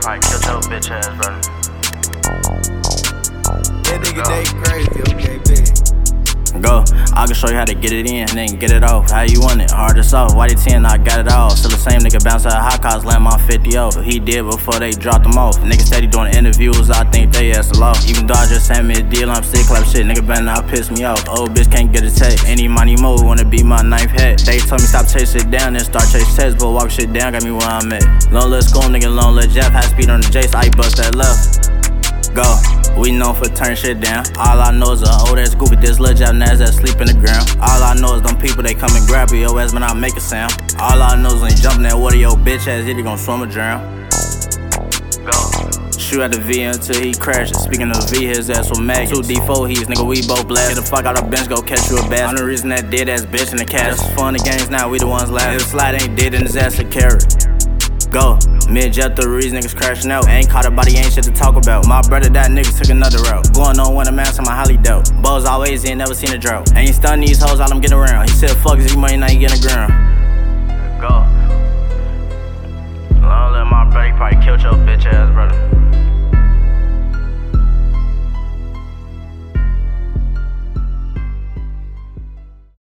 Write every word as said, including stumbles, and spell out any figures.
probably killed your bitch ass, brother. That nigga they crazy, okay, big. Go, I can show you how to get it in, then get it off. How you want it, hard as soft. Why they ten, I got it all. Still the same nigga bounce out hot cars, land my fifty off. He did before they dropped them off. Niggas steady doing interviews, I think they ass the law. Even though I just sent me a deal, I'm sick clap shit. Nigga better not piss me off. Old bitch can't get a take. Any money move, wanna be my ninth head. They told me stop chase shit down, then start chase tests. But walk shit down, got me where I'm at. Long little school, nigga, long little Jeff. High speed on the J, so I bust that left. Go. We known for turn shit down. All I know is a old ass goofy, this little job Nas that sleep in the ground. All I know is them people, they come and grab your ass, but I make a sound. All I know is when you jump in that water, your bitch ass either gon' swim or drown. Go. Shoot at the V until he crashes. Speaking of V, his ass was mag. two D four he's, nigga, we both blast. Get the fuck out of bench, go catch you a bass. I'm the reason that dead ass bitch in the cash. Just fun the games now, we the ones laughing. If the slide ain't dead, then his ass a carrot. Go. Mid-jet the reason niggas crashing out. Ain't caught a body, ain't shit to talk about. My brother, that nigga took another route. Going on when a man to my holly dope. Bows always in, never seen a drought. Ain't stun these hoes, all them getting around. He said, fuck is he money, now he getting the ground. Go. Long live my brother, he probably killed your bitch ass brother.